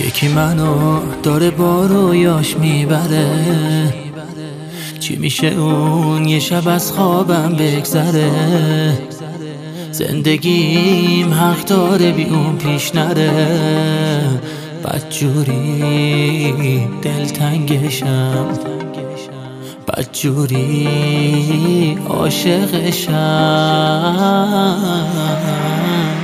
یکی منو داره با رویاش میبره، چی میشه اون یه شب از خوابم بگذره؟ زندگیم حق داره بی اون پیش نره، بدجوری دلتنگشم، بدجوری عاشقشم.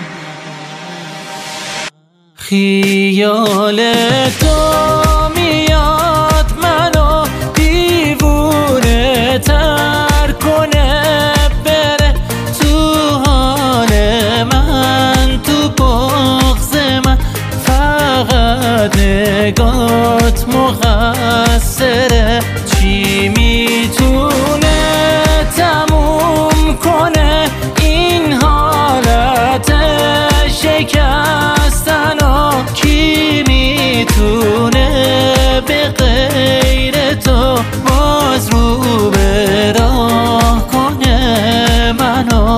خیال تو میاد منو دیوونه تر کنه، بره تو حال من، تو بغض من، فقط نگات مقصره. چی میتونه تموم کنه این حالت شکستن؟ کی میتونه به غیر تو باز رو به راه کنه منو؟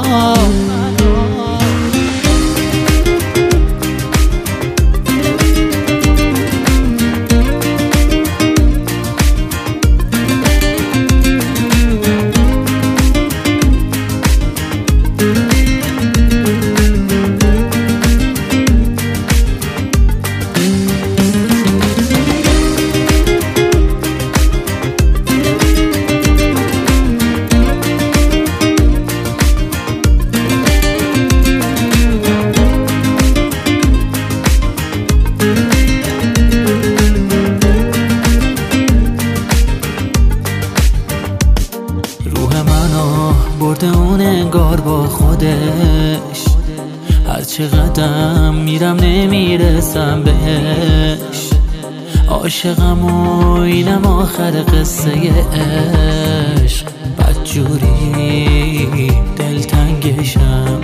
برده اون انگار با خودش، هر چه قدم میرم نمیرسم بهش. عاشقم و اینم آخر قصه عشق، بدجوری دلتنگشم،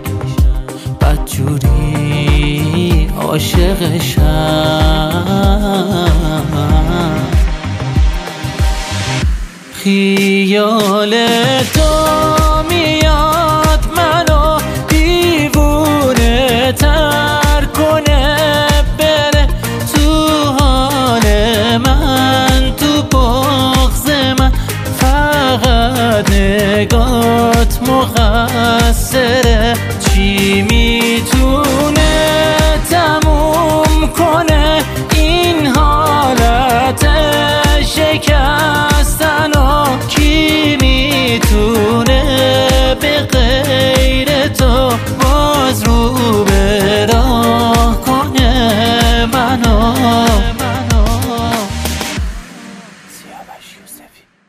بدجوری عاشقشم. خیال تو میاد منو دیوونه تر کنه، بره تو حال من، تو بغض من، فقط نگات مقصره. چی میتونه تموم کنه این حالت شکستن؟ کی میتونه به غیر تو باز رو به راه کنه منو؟ سیاوش یوسفی.